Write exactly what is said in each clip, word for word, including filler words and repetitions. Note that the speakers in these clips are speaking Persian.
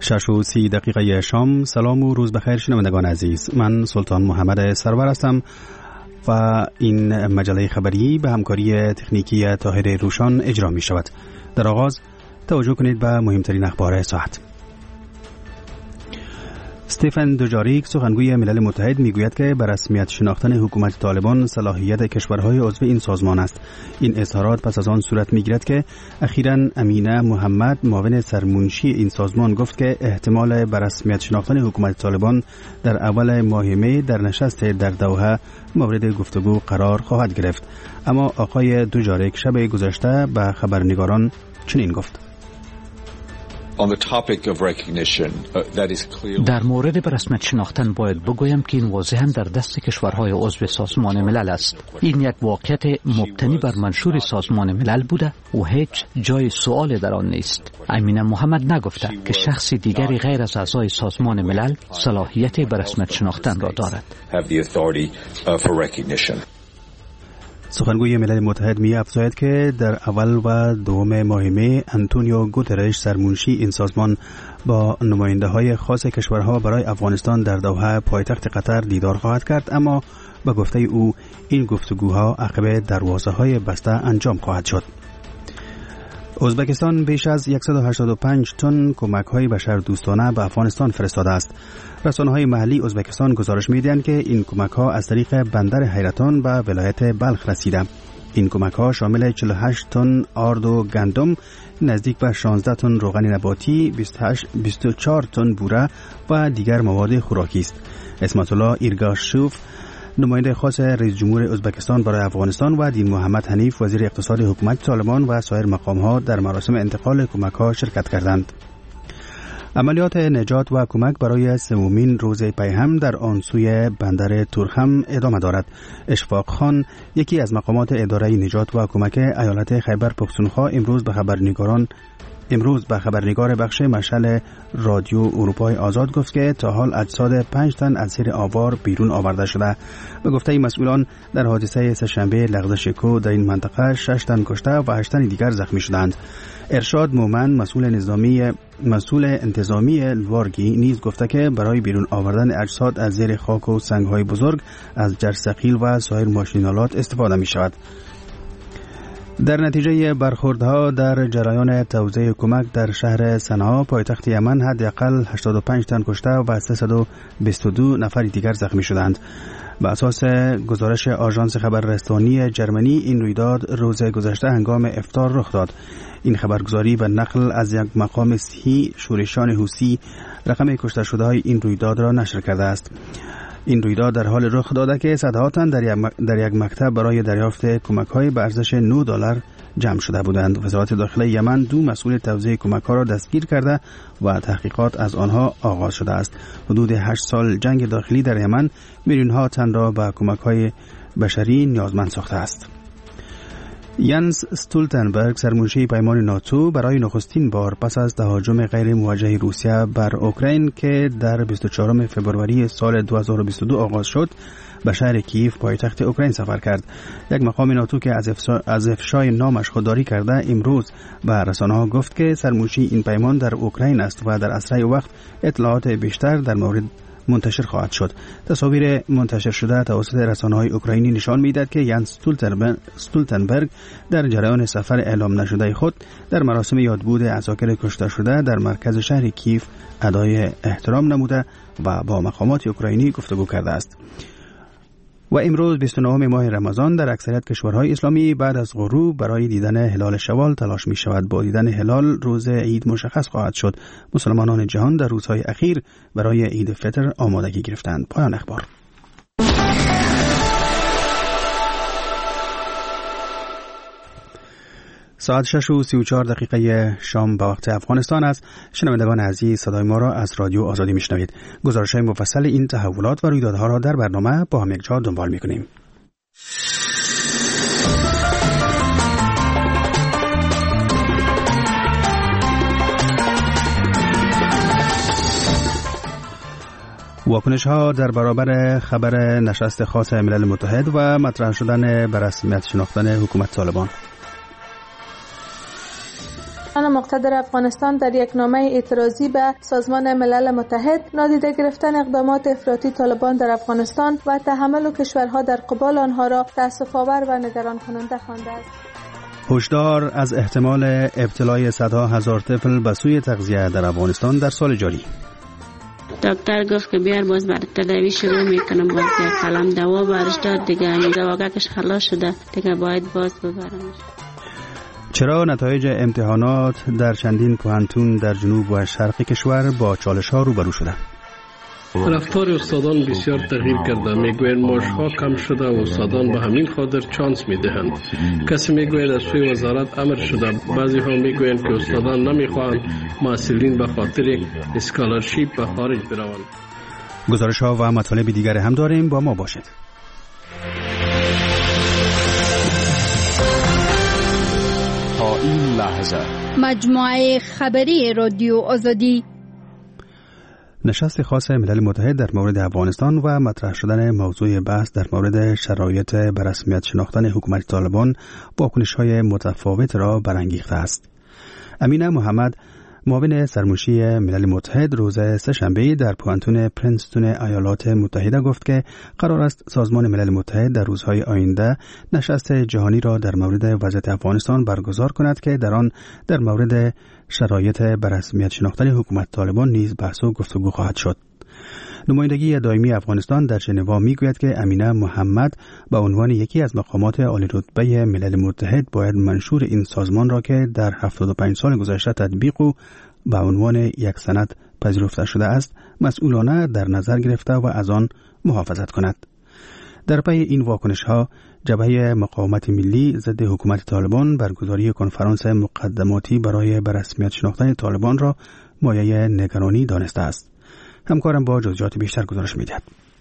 شش و سی دقیقه شام. سلام و روز بخیر شنوندگان عزیز، من سلطان محمد سرور هستم و این مجله خبری به همکاری تکنیکی طاهر روشان اجرا می شود. در آغاز توجه کنید به مهمترین اخبار ساعت. استفان دوجاریک سخنگوی ملل متحد میگوید که به رسمیت شناختن حکومت طالبان صلاحیت کشورهای عضو این سازمان است. این اظهارات پس از آن صورت میگیرد که اخیراً امینه محمد معاون سرمنشی این سازمان گفت که احتمال به رسمیت شناختن حکومت طالبان در اول ماه می در نشست در دوحه مورد گفتگو قرار خواهد گرفت. اما آقای دوجاریک شب گذشته به خبرنگاران چنین گفت: در مورد به رسمیت شناختن باید بگویم که این واضحاً در دست کشورهای عضو سازمان ملل است. این یک واقعیت مبتنی بر منشور سازمان ملل بوده و هیچ جای سؤال در آن نیست. امینه محمد نگفته که شخص دیگری غیر از اعضای سازمان ملل صلاحیت به رسمیت شناختن را دارد. سخنگوی ملل متحد می افزاید که در اول و دوم ماه می انتونیو گوترش سرمنشی این سازمان با نماینده های خاص کشورها برای افغانستان در دوحه پایتخت قطر دیدار خواهد کرد، اما به گفته او این گفتگوها عقب دروازه های بسته انجام خواهد شد. ازبکستان بیش از صد و هشتاد و پنج تن کمک‌های بشردوستانه به افغانستان فرستاده است. رسانه‌های محلی ازبکستان گزارش می‌دهند که این کمک‌ها از طریق بندر حیرتان به ولایت بلخ رسیده. این کمک‌ها شامل چهل و هشت تن آرد و گندم، نزدیک به شانزده تن روغن نباتی، بیست و چهار تن بوره و دیگر مواد خوراکی است. اسمت الله ایرگاشوف نماینده خاص رئیس جمهور ازبکستان برای افغانستان و دین محمد حنیف وزیر اقتصاد حکومت طالبان و سایر مقام‌ها در مراسم انتقال کمک‌ها شرکت کردند. عملیات نجات و کمک برای سومین روز پیهم در آن سوی بندر تورخم ادامه دارد. اشفاق خان، یکی از مقامات اداره نجات و کمک ایالت خیبر پختونخوا، امروز به خبرنگاران امروز به خبرنگار بخش مشعل رادیو اروپای آزاد گفت که تا حال اجساد پنج تن از زیر آوار بیرون آورده شده. به گفته مسئولان در حادثه سه‌شنبه لغزش کوه در این منطقه شش تن کشته و هشت تن دیگر زخمی شدند. ارشاد مومن مسئول نظامی مسئول انتظامی لوارگی نیز گفته که برای بیرون آوردن اجساد از زیر خاک و سنگ‌های بزرگ از جرثقیل و سایر ماشین‌آلات استفاده می شود. در نتیجه برخوردها در جریان توزیع کمک در شهر صنعا پایتخت یمن حداقل هشتاد و پنج تن کشته و سیصد و بیست و دو نفر دیگر زخمی شدند. به اساس گزارش آژانس خبررسانی جرمنی این رویداد روز گذشته هنگام افطار رخ داد. این خبرگزاری به نقل از یک مقام صحی شورشیان حوثی رقم کشته شده های این رویداد را نشر کرده است. این رویداد در حال رخ داده که صدها تن در یک مکتب برای دریافت کمک‌های به ارزش نه دلار جمع شده بودند. وزارت داخله یمن دو مسئول توزیع کمک‌ها را دستگیر کرده و تحقیقات از آنها آغاز شده است. حدود هشت سال جنگ داخلی در یمن میلیون‌ها تن را به کمک‌های بشری نیازمند ساخته است. یانس استولتنبرگ سرمنشی پیمان ناتو برای نخستین بار پس از تهاجم غیر موجه روسیه بر اوکراین که در بیست و چهارم فوریه سال دو هزار و بیست و دو آغاز شد به شهر کیف پایتخت اوکراین سفر کرد. یک مقام ناتو که از, افشا... از افشای نامش خودداری کرده امروز به رسانه‌ها گفت که سرمنشی این پیمان در اوکراین است و در اسرع وقت اطلاعات بیشتر در مورد منتشر خواهد شد. تصاویر منتشر شده توسط رسانه‌های اوکراینی نشان می‌دهد که یانس استولتنبرگ در جریان سفر اعلام نشده خود در مراسم یادبود عساکر کشته شده در مرکز شهر کیف ادای احترام نموده و با مقامات اوکراینی گفتگو کرده است. و امروز بیست و نهم ماه رمضان در اکثریت کشورهای اسلامی بعد از غروب برای دیدن هلال شوال تلاش می شود. با دیدن هلال روز عید مشخص خواهد شد. مسلمانان جهان در روزهای اخیر برای عید فطر آمادگی گرفتند. پایان اخبار. ساعت شش و سی و چهار دقیقه شام به وقت افغانستان است. شنوندگان عزیز، صدای ما را از رادیو آزادی میشنوید. گزارش‌های مفصل این تحولات و رویدادها را در برنامه با هم یکجا دنبال می‌کنیم. واکنش ها در برابر خبر نشست خاص ملل متحد و مطرح شدن به رسمیت شناختن حکومت طالبان. مقتدر افغانستان در یک نامه اعتراضی به سازمان ملل متحد نادیده گرفتن اقدامات افراطی طالبان در افغانستان و تحمل کشورها در قبال آنها را تأسف‌آور و نگران کننده خوانده است. هشدار از احتمال ابتلای صدها هزار طفل به سوی تغذیه در افغانستان در سال جاری. دکتر گفت که بیار باز بر تداوی شروع میکنم، باز یک قلم دوا برش داد دیگه، دواگکش خلاص شده دیگه، باید باز ببرمش. چرا نتایج امتحانات در چندین پوهنتون در جنوب و شرق کشور با چالش ها روبرو شده؟ رفتار استادان بسیار تغییر کرده. میگویند معاشها کم شده و استادان به همین خاطر چانس میدهند. کسی میگوید از سوی وزارت امر شده، بعضی ها میگویند که استادان نمیخواهند محصلین به خاطر اسکالرشیپ به خارج بروند. گزارش ها و مطالب دیگر هم داریم، با ما باشید. تا این لحظه مجموعه خبری رادیو آزادی. نشست خاص ملل متحد در مورد افغانستان و مطرح شدن موضوع بحث در مورد شرایط به رسمیت شناختن حکومت طالبان واکنش‌های متفاوت را برانگیخته است. امینه محمد، معاون سرمنشی ملل متحد، روز سه‌شنبه در پوهنتون پرینستون ایالات متحده گفت که قرار است سازمان ملل متحد در روزهای آینده نشست جهانی را در مورد وضعیت افغانستان برگزار کند که در آن در مورد شرایط به رسمیت شناختن حکومت طالبان نیز بحث و گفتگو خواهد شد. نمایندگی دائمی افغانستان در ژنو میگوید که امینه محمد به عنوان یکی از مقامات عالی رتبه ملل متحد باید منشور این سازمان را که در هفتاد و پنج سال گذشته تطبیق و به عنوان یک سند پذیرفته شده است مسئولانه در نظر گرفته و از آن محافظت کند. در پی این واکنش‌ها جبهه مقاومت ملی ضد حکومت طالبان برگزاری کنفرانس مقدماتی برای به رسمیت شناختن طالبان را مایه نگرانی دانسته است. همکارم با جزئیات بیشتر گزارش می‌دهد.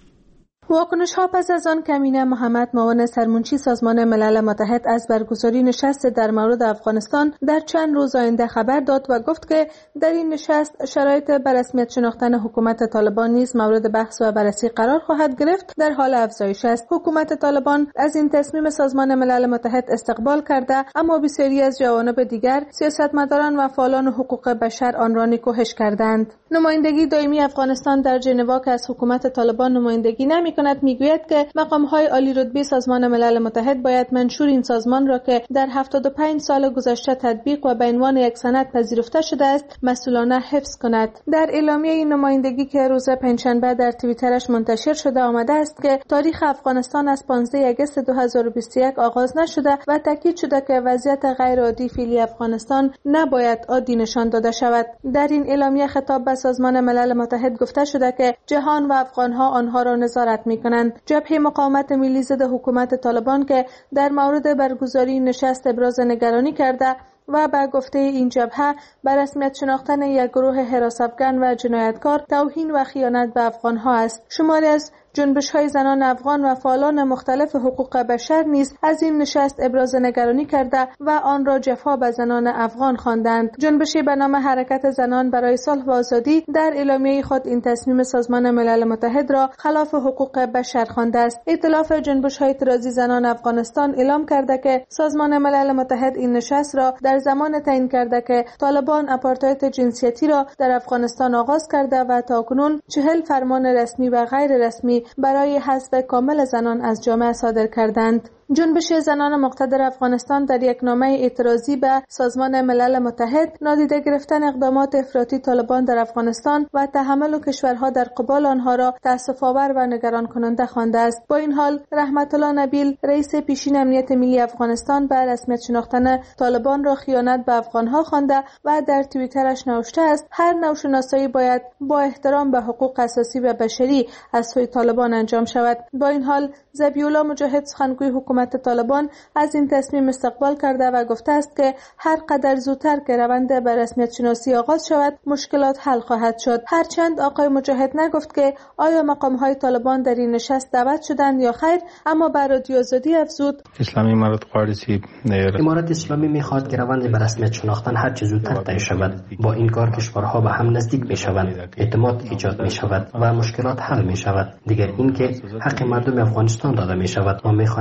واکنش ها پس از آن که امینه محمد، معاون سرمنشی سازمان ملل متحد، از برگزاری نشست در مورد افغانستان در چند روز آینده خبر داد و گفت که در این نشست شرایط به رسمیت شناختن حکومت طالبان نیز مورد بحث و بررسی قرار خواهد گرفت، در حال افزایش است. حکومت طالبان از این تصمیم سازمان ملل متحد استقبال کرده، اما بسیاری از جوانب دیگر، سیاستمداران و فعالان حقوق بشر آن را نکوهش کردند. نمایندگی دائمی افغانستان در ژنو که از حکومت طالبان نمایندگی نمی کند میگوید که مقام‌های عالی رتبه سازمان ملل متحد باید منشور این سازمان را که در هفتاد و پنج سال گذشته تطبیق و به عنوان یک سند پذیرفته شده است مسئولانه حفظ کند. در اعلامیه این نمایندگی که روز پنجشنبه در توییترش منتشر شده آمده است که تاریخ افغانستان از پانزده آگوست دو هزار و بیست و یک آغاز نشده و تاکید شده که وضعیت غیر عادی فعلی افغانستان نباید عادی نشان داده شود. در این اعلامیه خطاب به سازمان ملل متحد گفته شده که جهان و افغان‌ها آنها را نظارت می‌کنند. جبهه مقاومت ملی ضد حکومت طالبان که در مورد برگزاری نشست ابراز نگرانی کرده و به گفته این جبهه به رسمیت شناختن یک گروه حراس‌افکن و جنایتکار توهین و خیانت به افغان‌ها است. شماری از جنبش‌های زنان افغان و فعالان مختلف حقوق بشر نیز از این نشست ابراز نگرانی کرده و آن را جفا به زنان افغان خواندند. جنبشی به نام حرکت زنان برای صلح و آزادی در اعلامیه خود این تصمیم سازمان ملل متحد را خلاف حقوق بشر خوانده است. ائتلاف جنبش‌های اعتراضی زنان افغانستان اعلام کرده که سازمان ملل متحد این نشست را در زمان تعیین کرده که طالبان آپارتاید جنسیتی را در افغانستان آغاز کرده و تاکنون چهل فرمان رسمی و غیر رسمی برای حذف کامل زنان از جامعه صادر کردند. جنبش زنان مقتدر افغانستان در یک نامه اعتراضی به سازمان ملل متحد نادیده گرفتن اقدامات افراطی طالبان در افغانستان و تحمل کشورها در قبال آنها را تأسف‌آور و نگران کننده خوانده است. با این حال رحمت الله نبیل، رئیس پیشین امنیت ملی افغانستان، به رسمیت شناختن طالبان را خیانت به افغانها خوانده و در توییترش نوشته است هر نوع شناسایی باید با احترام به حقوق اساسی و بشری از سوی طالبان انجام شود. با این حال ذبیح الله مجاهد، سخنگوی حکومت طالبان، از این تصمیم استقبال کرده و گفته است که هر قدر زودتر که روند به رسمیت شناسی آغاز شود مشکلات حل خواهد شد. هرچند آقای مجاهد نگفت که آیا مقام‌های طالبان در این نشست دعوت شدند یا خیر، اما بر رادیو آزادی افزود اسلامی امارت قاریسی امارت اسلامی می‌خواهد که روند به رسمیت شناختن هر چه زودتر طی شود. با این کار کشورها به هم نزدیک می‌شوند، اعتماد ایجاد می‌شود و مشکلات حل می‌شود. دیگر اینکه حق مردم افغانستان داده می‌شود. ما می‌خواهیم که هر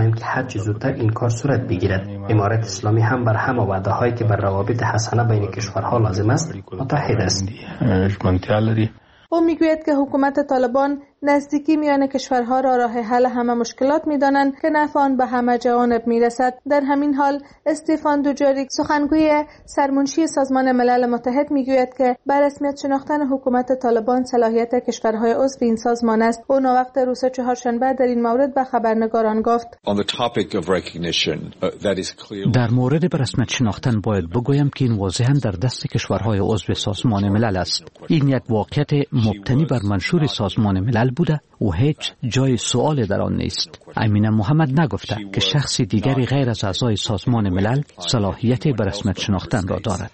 هر چه زودتر این کار صورت بگیرد. امارت اسلامی هم بر همه وعده‌هایی که بر روابط حسنه بین کشورها لازم است متحد است. او میگوید که حکومت طالبان نزدیکی میان کشورها را راه حل همه مشکلات می‌دانند که نفع آن به همه جوانب میرسد. در همین حال استیفان دوجاریک سخنگوی سرمنشی سازمان ملل متحد میگوید که بر رسمیت شناختن حکومت طالبان صلاحیت کشورهای عضو این سازمان است. او نوقت روز چهارشنبه در این مورد به خبرنگاران گفت: در مورد بر رسمیت شناختن باید بگویم که این واضحاً در دست کشورهای عضو سازمان ملل است. این یک واقعیت مبتنی بر منشور سازمان ملل بوده و هیچ جای سؤال در آن نیست. امینه محمد نگفته که شخص دیگری غیر از اعضای سازمان ملل صلاحیت به رسمیت شناختن را دارد.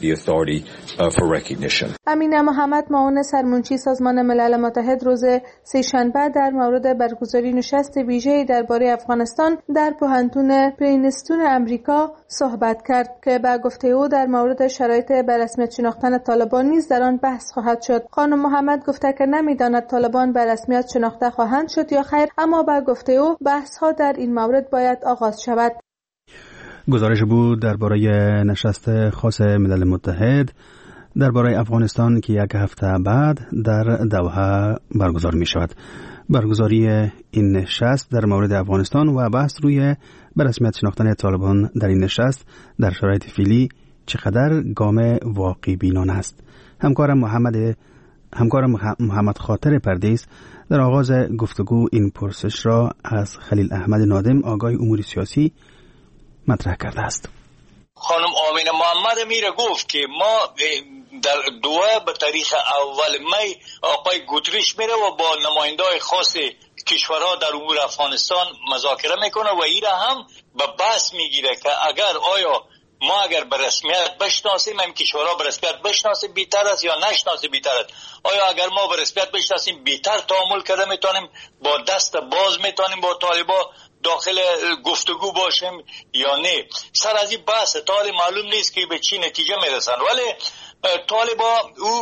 امینه محمد معاون سرمنشی سازمان ملل متحد روز سه‌شنبه در مورد برگزاری نشست ویژه‌ای درباره افغانستان در پوهنتون پرینستون امریکا صحبت کرد که به گفته او در مورد شرایط به رسمیت شناختن طالبان نیز در آن بحث خواهد شد. خانم محمد گفته که نمی‌داند طالبان به رسمیت شناخته خواهند شد یا خیر، اما به گفته او بحث‌ها در این مورد باید آغاز شود. گزارش بود درباره نشست خاص ملل متحد درباره افغانستان که یک هفته بعد در دوحه برگزار می شود. برگزاری این نشست در مورد افغانستان و بحث روی به رسمیت شناختن طالبان در این نشست در شرایط فعلی چقدر گام واقعی بینانه است. همکارم محمد همکارم محمد خاطر پردیس در آغاز گفتگو این پرسش را از خلیل احمد نادم آگاه امور سیاسی مطرح کرده است. خانم آمینه محمد میره گفت که ما در دوحه به تاریخ اول می آقای گوتریش میره و با نمایندای خاص کشورها در امور افغانستان مذاکره میکنه و ایره هم به بحث میگیره که اگر آیا ما اگر به رسمیت بشناسیم این کشورها به رسمیت بشناسیم بیتر است یا نشناسیم بیتر است. آیا اگر ما به رسمیت بشناسیم بیتر تعامل کرده میتونیم با دست باز میتونیم با طالبا داخل گفتگو باشیم یا نه. سر از این بحث طالب معلوم نیست که به چی نتیجه میرسن، ولی طالبا او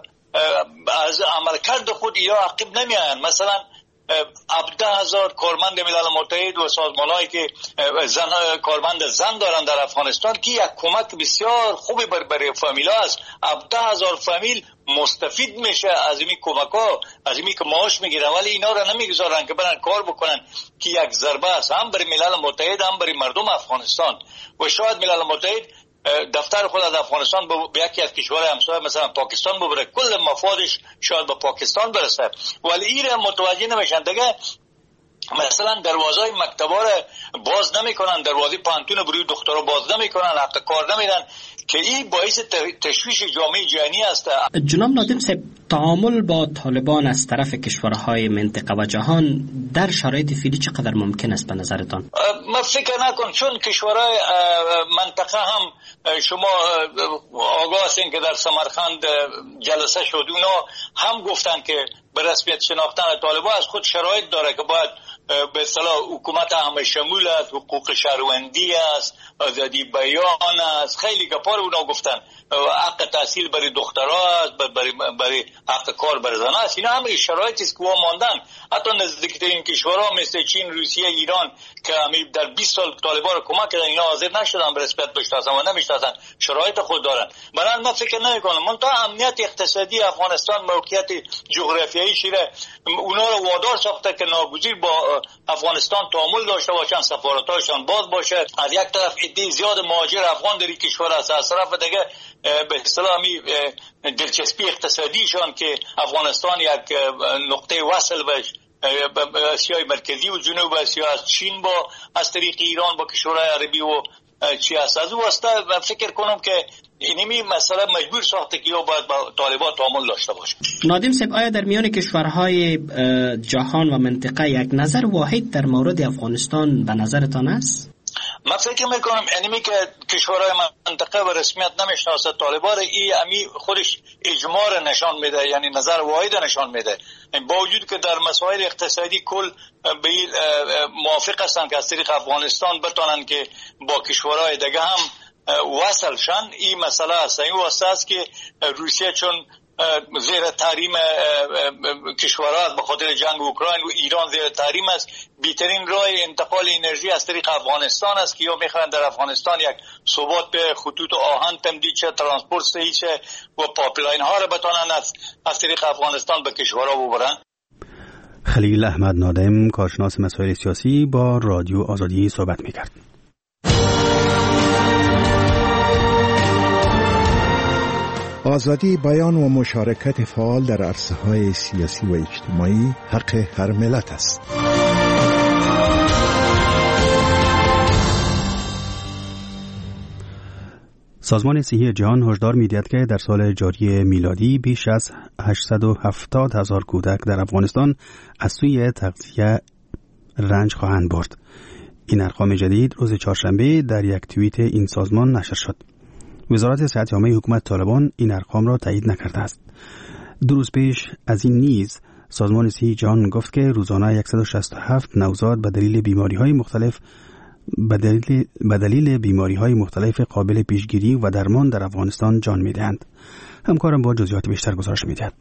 از عملکرد خود یا عقب نمیآیند. مثلا هفده هزار کارمند ملل متحد و سازمانهایی که زن کارمند زن دارن در افغانستان که یک کمک بسیار خوبی بر برای فامیلا است. هفده هزار فامیل مستفید میشه از این کمک ها، از این که معاش میگیرن، ولی اینا را نمیگذارن که برن کار بکنن که یک ضربه است هم برای ملل متحد هم برای مردم افغانستان. و شاید ملل متحد دفتر خود از افغانستان به یکی از کشورهای همسایه مثلا پاکستان ببره، کل مفادش شاید به پاکستان برسه، ولی این متوجه نمیشن دیگه. مثلا دروازه مکتبا را باز نمیکنن، دروازه پانتون بروی دخترها باز نمیکنن، حق کار نمیدن که این باعث تشویش جامعه جهانی است. جناب نادم صاحب، تعامل با طالبان از طرف کشورهای منطقه و جهان در شرایط فعلی چقدر ممکن است به نظرتان؟ من فکر نکن، چون کشورهای منطقه هم شما آگاه هستین که در سمرقند جلسه شد، اونا هم گفتن که به رسمیت شناختن طالبان از خود شرایط داره که باید به اصطلاح حکومت همه شمول است، حقوق شهروندی است، آزادی بیان است، خیلی گپار اونا گفتن، حق تحصیل برای دخترها است، برای برای حق کار برای زنان است. اینا همه شرایطی است که ماندن. حتی نزدیکترین کشورها مثل چین، روسیه، ایران که همین در بیست سال طالبان رو کمک کردن، اینا حاضر نشدن به رسمیت بشناسن و نمیشناسن، شرایط خود دارن. برای من فکر نمی‌کنم منتها امنیت اقتصادی افغانستان، موقعیت جغرافیایی شیره اونا رو وادار ساخته که ناگزیر با افغانستان تعامل داشته باشن، سفارت‌هاشون باز باشه. از یک طرف عده زیاد مهاجر افغان در این کشور است، از طرف دیگه به اصطلاح دلچسپی اقتصادیشان که افغانستان یک نقطه وصل بشه به آسیای مرکزی و جنوب آسیا، از چین با از طریق ایران با کشورهای عربی و چی است. از او واسطه فکر کنم که اینمی مسئله مجبور ساخته که یا باید با طالبان تعامل داشته باشه. نادم صاحب، آیا در میان کشورهای جهان و منطقه یک نظر واحد در مورد افغانستان به نظرتان است؟ من فکر میکنم اینمی که کشورهای منطقه و رسمیت نمیشناسه طالبان، این امی خودش اجماع نشان میده، یعنی نظر واحد نشان میده، با وجود که در مسائل اقتصادی کل به موافق هستن که از طریق افغانستان بتونن که با کشورهای دیگه هم وصل شن. این مسئله است. این واسه است که روسیه چون زیر تحریم کشورها به خاطر جنگ اوکراین و ایران زیر تحریم است. بهترین راه انتقال انرژی از طریق افغانستان است که یا میخوان در افغانستان یک ثبات به خطوط آهن تمدید شه، ترانسپورت صحیح شه و پایپلاین ها را بتونن از از طریق افغانستان به کشورها ببرن. خلیل احمد نادم، کارشناس مسائل سیاسی، با رادیو آزادی صحبت میکرد. آزادی بیان و مشارکت فعال در عرصه‌های سیاسی و اجتماعی حق هر ملت است. سازمان صحی جهان هشدار می‌دهد که در سال جاری میلادی بیش از هشتصد و هفتاد هزار کودک در افغانستان از سوی تغذیه رنج خواهند برد. این ارقام جدید روز چهارشنبه در یک توییت این سازمان نشر شد. وزارت صحت عامه حکومت طالبان این ارقام را تایید نکرده است. دو روز پیش از این نیز سازمان صحی جهان گفت که روزانه صد و شصت و هفت نوزاد به دلیل بیماری‌های مختلف به دلیل, به دلیل بیماری‌های مختلف قابل پیشگیری و درمان در افغانستان جان می‌دهند. همکارم با جزئیات بیشتر گزارش می‌دهد.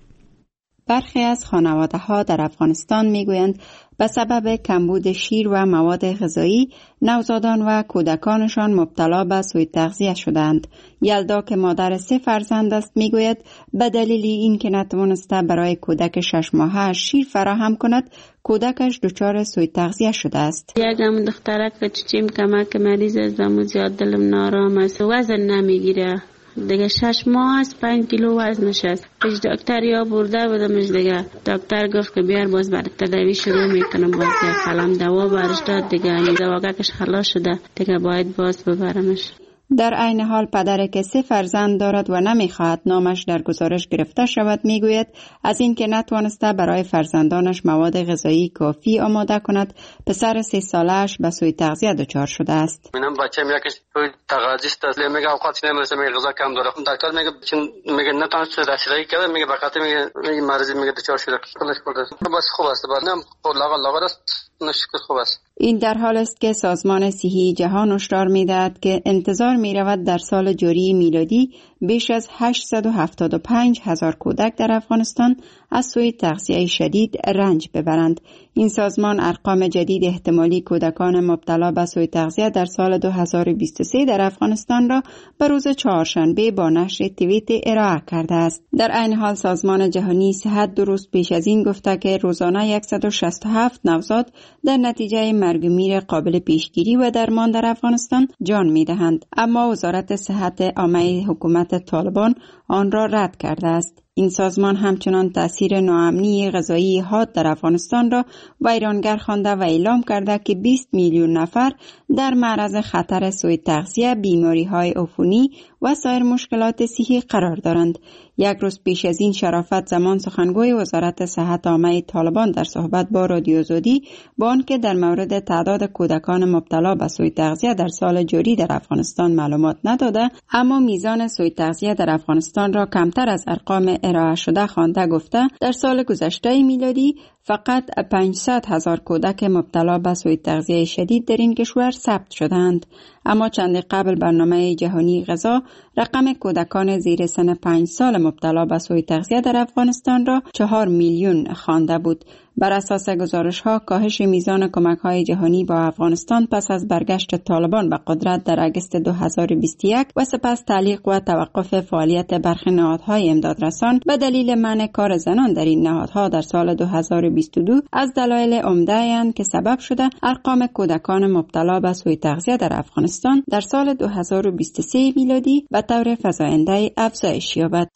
برخی از خانواده‌ها در افغانستان می‌گویند به سبب کمبود شیر و مواد غذایی نوزادان و کودکانشان مبتلا به سوء تغذیه شدند. یلدا که مادر سه فرزند است می‌گوید به دلیل اینکه نتوانسته برای کودک شش ماهه شیر فراهم کند، کودکش دچار سوء تغذیه شده است. یکم دخترک که چیم کمک مریض است، زمو زیاد دلم نارام است، وزن نمیگیره. دیگه شش ماه است، پنج کیلو وزنش است. پیش دکتر یا برده بودمش دیگه. دکتر گفت که بیار باز برای تداوی شروع میکنم، باز دیگه قلم دوا برش داد دیگه. دواگکش خلاص شده دیگه، باید باز ببرمش. در عین حال پدر که سه فرزند دارد و نمیخواهد نامش در گزارش گرفته شود میگوید از اینکه نتوانسته برای فرزندانش مواد غذایی کافی آماده کند، پسر سه ساله‌اش به سوء تغذیه دچار شده است. منم بچه‌م یکیش توی تغذیه است، میگه اوقات نمیرسه، میگه غذا کم داره. دکتر میگه چون میگه نتونسته رسیدگی کرده، میگه بخاطر میگه مریض میگه دچار شده. کلش کرده. بس خوب است، بعدم لاغر لاغر است. نشکر خوب است. این در حال است که سازمان صحی جهان هشدار می‌دهد که انتظار می‌رود در سال جاری میلادی بیش از هشتصد و هفتاد و پنج هزار کودک در افغانستان از سوی تغذیه شدید رنج ببرند. این سازمان ارقام جدید احتمالی کودکان مبتلا به سوی تغذیه در سال دو هزار و بیست و سه در افغانستان را به روز چهارشنبه با نشر توییت ارائه کرده است. در عین حال سازمان جهانی صحت دو روز پیش از این گفته که روزانه صد و شصت و هفت نوزاد در نتیجه مرگ و میر قابل پیشگیری و درمان در افغانستان جان می‌دهند، اما وزارت صحت عامه حکومت طالبان آن را رد کرده است. این سازمان همچنان تأثیر ناامنی غذایی حاد در افغانستان را ویرانگر خوانده و اعلام کرده که بیست میلیون نفر در معرض خطر سوء تغذیه، بیماری‌های عفونی و سایر مشکلات صحی قرار دارند. یک روز پیش از این شرافت زمان سخنگوی وزارت صحت عامه طالبان در صحبت با رادیو آزادی با آنکه در مورد تعداد کودکان مبتلا به سوء تغذیه در سال جاری در افغانستان معلومات نداده، اما میزان سوء تغذیه در افغانستان را کمتر از ارقام ارائه شده خوانده گفته در سال گذشته میلادی فقط پانصد هزار کودک مبتلا به سوء تغذیه شدید در این کشور ثبت شدند. اما چند قبل برنامه جهانی غذا رقم کودکان زیر سن پنج سال مبتلا به سوء تغذیه در افغانستان را چهار میلیون خوانده بود. بر اساس گزارش ها کاهش میزان کمک های جهانی با افغانستان پس از برگشت طالبان به قدرت در اگست دو هزار و بیست و یک و سپس تعلیق و توقف فعالیت برخی نهادهای امدادرسان به دلیل منع کار زنان در این نهادها در سال دو هزار و بیست و دو از دلایل عمده اند که سبب شده ارقام کودکان مبتلا به سوء تغذیه در افغانستان در سال دو هزار و بیست و سه میلادی به طور فزاینده افزایش یابد.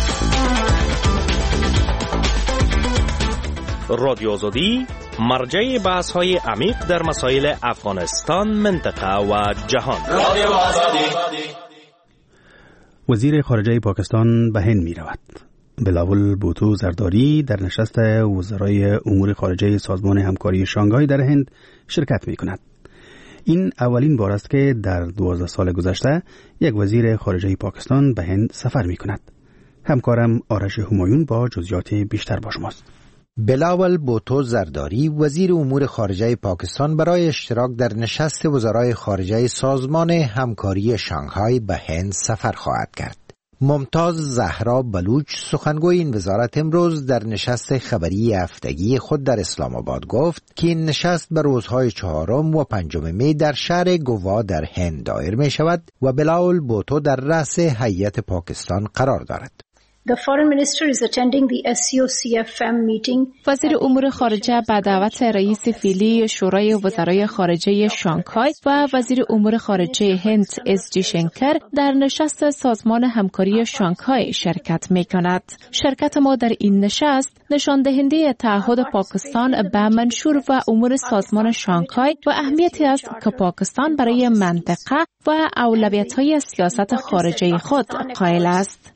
رادیو آزادی مرجع بحث های عمیق در مسائل افغانستان، منطقه و جهان. رادیو آزادی. وزیر خارجه پاکستان به هند می رود. بلاول بوتو زرداری در نشست وزرای امور خارجه سازمان همکاری شانگهای در هند شرکت می کند. این اولین بار است که در دوازده سال گذشته یک وزیر خارجه پاکستان به هند سفر می کند. همکارم آرش همایون با جزئیات بیشتر با شماست. بلاول بوتو زرداری وزیر امور خارجه پاکستان برای اشتراک در نشست وزرای خارجه سازمان همکاری شانگهای به هند سفر خواهد کرد. ممتاز زهرا بلوچ سخنگوی این وزارت امروز در نشست خبری هفتگی خود در اسلام آباد گفت که این نشست به روزهای چهارم و پنجم می در شهر گوا در هند دایر می شود و بلاول بوتو در رأس هیئت پاکستان قرار دارد. The foreign minister is attending the S C O C F M meeting. وزیر امور خارجه به دعوت رئیس فعلی شورای وزرای خارجه شانگهای و وزیر امور خارجه هند اس جی شنکر در نشست سازمان همکاری شانگهای شرکت می کند. شرکت ما در این نشست نشان دهنده تعهد پاکستان به منشور و امور سازمان شانگهای و اهمیتی است که پاکستان برای منطقه و اولویت‌های سیاست خارجه خود قائل است.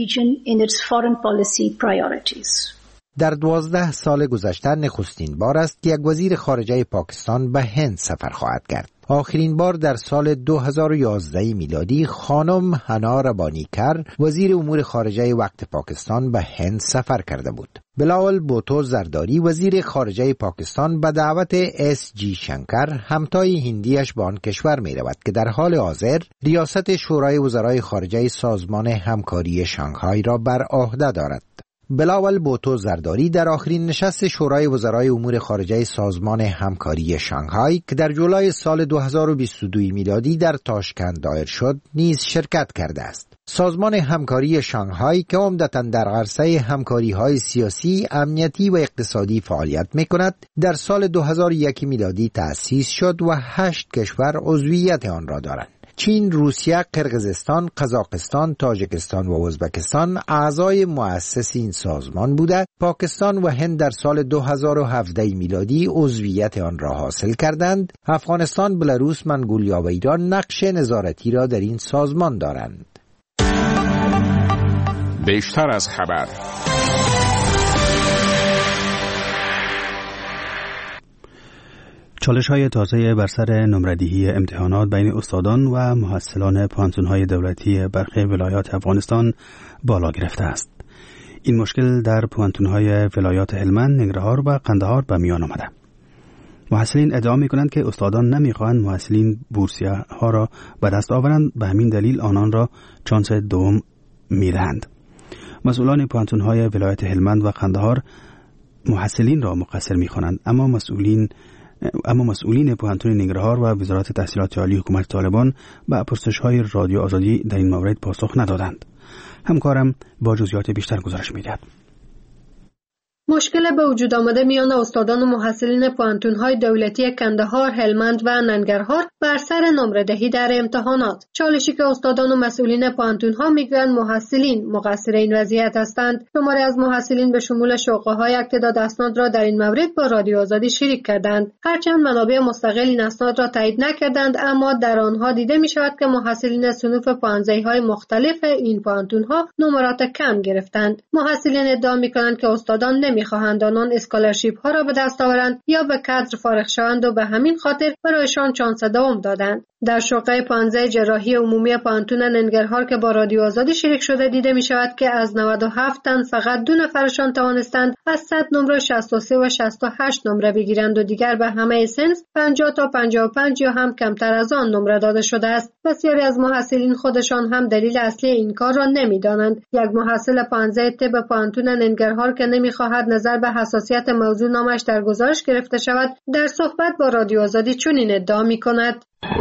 در دوازده سال گذشته نخستین بار است که یک وزیر خارجه پاکستان به هند سفر خواهد کرد. آخرین بار در سال دو هزار و یازده میلادی خانم هنا ربانیکر وزیر امور خارجه وقت پاکستان به هند سفر کرده بود. بلاول بوتو زرداری وزیر خارجه پاکستان به دعوت اس جی شنکر همتای هندیش به آن کشور می رود که در حال حاضر ریاست شورای وزرای خارجه سازمان همکاری شانگهای را بر عهده دارد. بلاول بوتو زرداری در آخرین نشست شورای وزرای امور خارجه سازمان همکاری شانگهای که در جولای سال دو هزار و بیست و دو میلادی در تاشکند دایر شد نیز شرکت کرده است. سازمان همکاری شانگهای که عمدتاً در عرصه همکاری‌های سیاسی، امنیتی و اقتصادی فعالیت می‌کند، در سال دو هزار و یک میلادی تأسیس شد و هشت کشور عضویت آن را دارند. چین، روسیه، قرقیزستان، قزاقستان، تاجیکستان و ازبکستان اعضای مؤسس این سازمان بوده. پاکستان و هند در سال دو هزار و هفده میلادی عضویت آن را حاصل کردند. افغانستان، بلاروس، منگولیا و ایران نقش نظارتی را در این سازمان دارند. بیشتر از خبر. چالش های تازه بر سر نمردهی امتحانات بین استادان و محصلان پانتون‌های دولتی برخی ولایات افغانستان بالا گرفته است. این مشکل در پانتون‌های ولایات هلمند، ننگرهار و قندهار به میان آمده. محصلین ادعا می‌کنند که استادان نمی‌خواهند محصلین بورسیه ها را به دست آورند، به همین دلیل آنان را چانس دوم می‌دهند. مسئولان پانتون‌های ولایت هلمند و قندهار محصلین را مقصر می‌خوانند، اما مسئولین اما مسئولین پوهنتون ننگرهار و وزارت تحصیلات عالی حکومت طالبان به پرسش‌های رادیو آزادی در این مورد پاسخ ندادند. همکارم با جزئیات بیشتر گزارش می‌دهد. مشکل به وجود آمده میان استادان و محصلین پوهنتون‌های دولتی کندهار، هلمند و ننگرهار بر سر نمره‌دهی در امتحانات. چالشی که استادان و مسئولین پوهنتون‌ها میگویند محصلین مقصر این وضعیت هستند. شماری از محصلین به شمول شغل‌های اقتداد اسناد را در این مورد با رادیو آزادی شریک کردند. هرچند منابع مستقل این اسناد را تایید نکردند، اما در آنها دیده می‌شود که محصلین صنوف پانزدهی‌های مختلف این پوهنتون‌ها نمرات کم گرفتند. محصلین ادعا می‌کنند که استادان می‌خواهند آنان اسکالرشیپ ها را به دست آورند یا به کادر فارغ شوند و به همین خاطر برایشان چانس دوم دادند. در شعبه پانزده جراحی عمومی پانتون ننگرهار که با رادیو آزادی شریک شده دیده می شود که از نود و هفت تن فقط دو نفرشان توانستند از صد نمره شصت و سه و شصت و هشت نمره بگیرند و دیگر به همه صنف پنجاه تا پنجاه و پنج یا هم کمتر از آن نمره داده شده است. بسیاری از محصلین خودشان هم دلیل اصلی این کار را نمی‌دانند. یک محصل پانزده طب پانتون ننگرهار که نمی‌خواهد نظر به حساسیت موضوع نامش در گزارش گرفته شود، در صحبت با رادیو آزادی چنین ادعا می‌کند: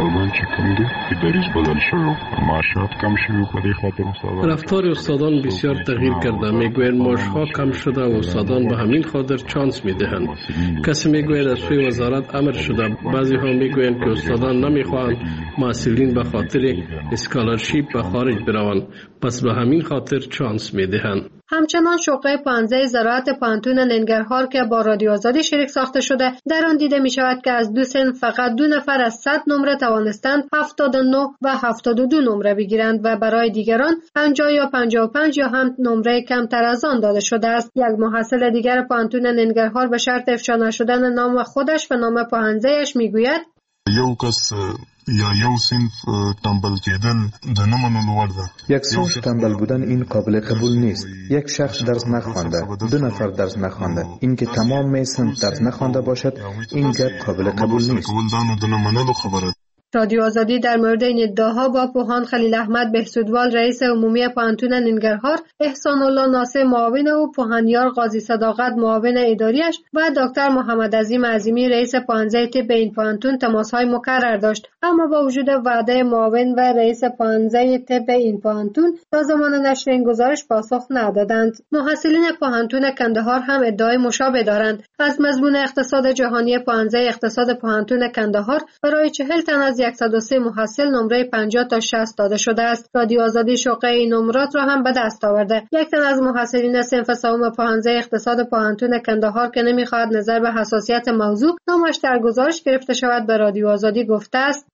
رفتار استادان بسیار تغییر کرده. میگویند معاشها کم شده و استادان به همین خاطر چانس میدهند. کسی میگوید از سوی وزارت امر شده. بعضی ها میگویند که استادان نمیخواهند محصلین به خاطر اسکالرشیپ به خارج بروند، پس به همین خاطر چانس میدهند. همچنان شعبه پانزده زراعت پانتون ننگرهار که با رادیو آزادی شریک ساخته شده، در آن دیده می شود که از دو صنف فقط دو نفر از صد نمره توانستند هفتاد و نه و هفتاد و دو نمره بگیرند و برای دیگران پنجاه یا پنجاه و پنج یا هم نمره کمتر از آن داده شده است. یک محصل دیگر پانتون ننگرهار به شرط افشا نشدن نام خودش و نام پوهنځی‌اش میگوید: یو کس یا یو صنف تنبل کېدل د نه منلو وړ ده. یک صنف تنبل بودن این قابل قبول نیست. یک شخص درس نخوانده، دو نفر درس نخوانده، این که تمام صنف درس نخوانده باشد، این گپ قابل قبول نیست. رادیو آزادی در مورد این ادعاها با پوهان خلیل احمد بهسودوال رئیس عمومی پوهنتون ننگرهار، احسان الله ناصر معاون او، پوهنیار قاضی صداقت معاون اداریش و دکتر محمد عظیم عظیمی رئیس پوهنځی طب این پوهنتون تماس‌های مکرر داشت، اما با وجود وعده معاون و رئیس پوهنځی طب این پوهنتون تا زمان نشر این گزارش پاسخ ندادند. محصلین پوهنتون کندهار هم ادعای مشابه دارند. از مضمون اقتصاد جهانی پوهنځی اقتصاد پوهنتون کندهار برای چهل تن از صد و سه محصل نمره پنجاه تا شصت داده شده است. رادیو آزادی شوقه این نمرات را هم به دست آورده. یک تن از محصلین صنف سوم پوهنځی اقتصاد پوهنتون کندهار که نمی‌خواهد نظر به حساسیت موضوع نامش در گزارش گرفته شود به رادیو آزادی گفته است: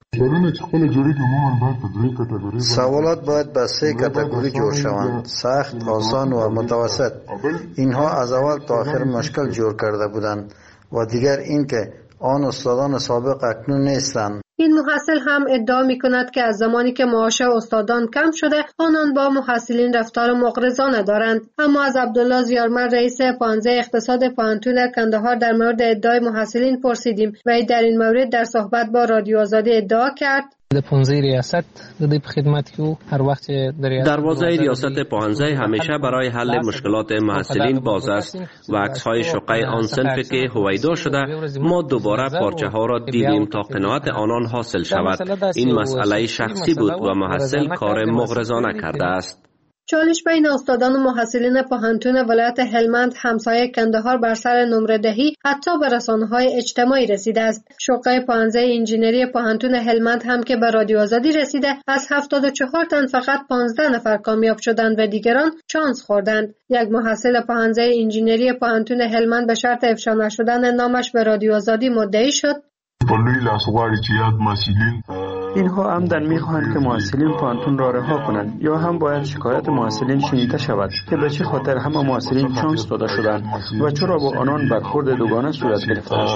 سوالات باید به سه کاتگوری جور شوند: سخت، آسان و متوسط. اینها از اول تا آخر مشکل جور کرده بودند و دیگر این که آن استادان سابق اکنون نیستند. این محصل هم ادعا می کند که از زمانی که معاش استادان کم شده آنان با محصلین رفتار مغرضانه دارند. اما از عبدالله زیارمرد رئیس پوهنځی اقتصاد پوهنتون کندهار در مورد ادعای محصلین پرسیدیم و در این مورد در صحبت با رادیو آزادی ادعا کرد: د پوهنځي ریاست د دې په خدمت کې وو. هر وخت دروازه ریاست پوهنځی همیشه برای حل مشکلات محصلین باز است و عکس‌های شوقه آن صنفی که هویدا شده ما دوباره پارچه ها را دیدیم تا قناعت آنان حاصل شود. این مسئله شخصی بود و محصل کار مغرضانه کرده است. چالش بین استادان و محصلین پوهنتون ولایت هلمند همسایه کندهار بر سر نمره دهی حتی به رسانه‌های اجتماعی رسیده است. شوقه پوهنځی انجینری پوهنتون هلمند هم که به رادیو آزادی رسیده از هفتاد و چهار تن فقط پانزده نفر کامیاب شدند و دیگران چانس خوردند. یک محصل پوهنځی انجینری پوهنتون هلمند به شرط افشا نشدن نامش به رادیو آزادی مدعی شد: اینها عمدن میخواهند که محصلین پوهنتون را رها کنند یا هم باید شکایت محصلین شنیده شود که به چه خاطر همه محصلین چانس داده شدند و چرا با آنان برخورد دوگانه صورت گرفته است.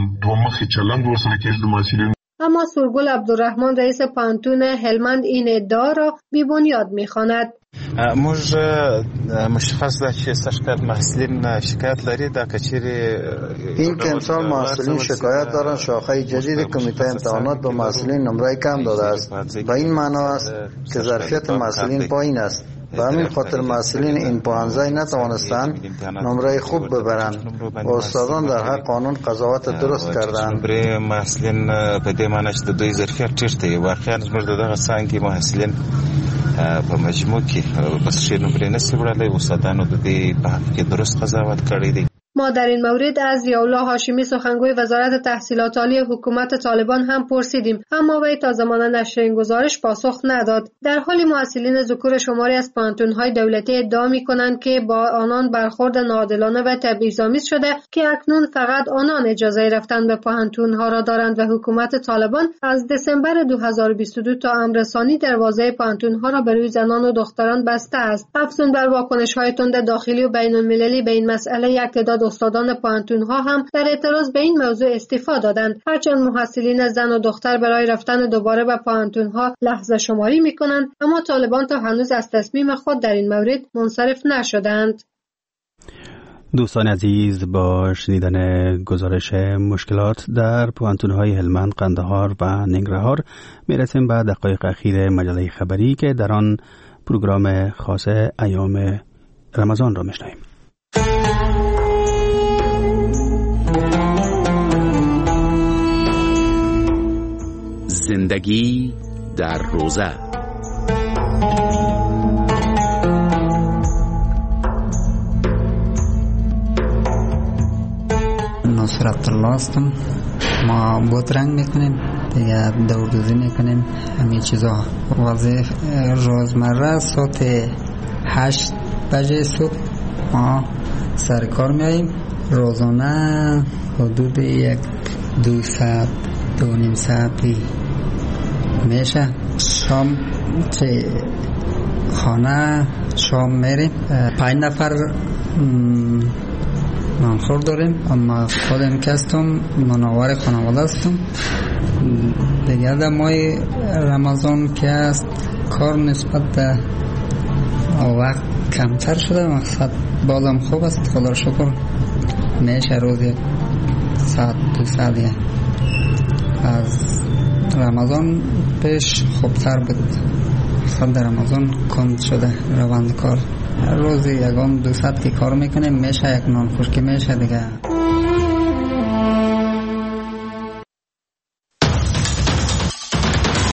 اما سرگل عبدالرحمن رئیس پوهنتون هلمند این ادعا را بی‌بنیاد می‌خواند. موږ مشخص ده چې سرکار محصلین شکایت لري دا کچری این که امسال محصلین شکایت دارند شاخه جدید کمیته امتحانات به محصلین نمره کم داده است. به این معنا است که ظرفیت محصلین پایین است و همین خاطر محصلین این پوهنځی نتوانستند نمره خوب ببرند و استادان در حق قانون قضاوت درست کردند. برای محصلین په دې معنی چې د دوی ظرفیت ټیټ دی. واقعا موږ دغه څنګه محصلین په مجموع کې بس ښه نمرې نشي وړلای. استادانو د دې په حق کې درست قضاوت کړی دی. ما در این مورد از ضیاءالله هاشمی سخنگوی وزارت تحصیلات عالی حکومت طالبان هم پرسیدیم، اما وی تا زمان نشر این گزارش پاسخ نداد. در حالی محصلین ذکور شماری از پوهنتون‌های دولتی ادعا می‌کنند که با آنان برخورد ناعادلانه و تبعیض‌آمیز شده که اکنون فقط آنان اجازه رفتن به پوهنتون‌ها را دارند و حکومت طالبان از دسامبر دو هزار و بیست و دو تا امر ثانی دروازه پوهنتون‌ها را به روی زنان و دختران بسته است. افزون بر واکنش‌های تند داخلی و بین‌المللی به این مسئله، یک تعداد استادان پوهنتون‌ها هم در اعتراض به این موضوع استعفا دادند. هرچند محصلین زن و دختر برای رفتن دوباره به پوهنتون‌ها لحظه شماری می‌کنند، اما طالبان تا هنوز از تصمیم خود در این مورد منصرف نشدند. دوستان عزیز، با شنیدن گزارش مشکلات در پوهنتون‌های هلمند، قندهار و ننگرهار می‌رسیم به دقایق اخیر مجله خبری که در آن پروگرام خاص ایام رمضان را می‌شنویم. زندگی در روزه. نصرت الله هستم. ما بوترنگ میکنیم یا دوردوزی میکنیم، همین چیزا. وظیفه روزمره ساعت هشت بجه صبح ما سر کار میاییم. روزانه حدود یک دو ساعت دو نیم ساعتی میشه. شام چه خانه شام میریم. پنج نفر منخور داریم، اما خودم کستم مناور خانواده هستم. دیگه در ماه رمضان که است کار نسبت به وقت کمتر شده، مقصد بازم خوب است، خدا رو شکر. میشه روزی ساعت دو ساعت از رمضان پیش خوبتر بود. خود در رمضان کند شده روند کار. هر روز یکم دو ساعت که کار میکنیم میشه یک نان خشکی میشه دیگه.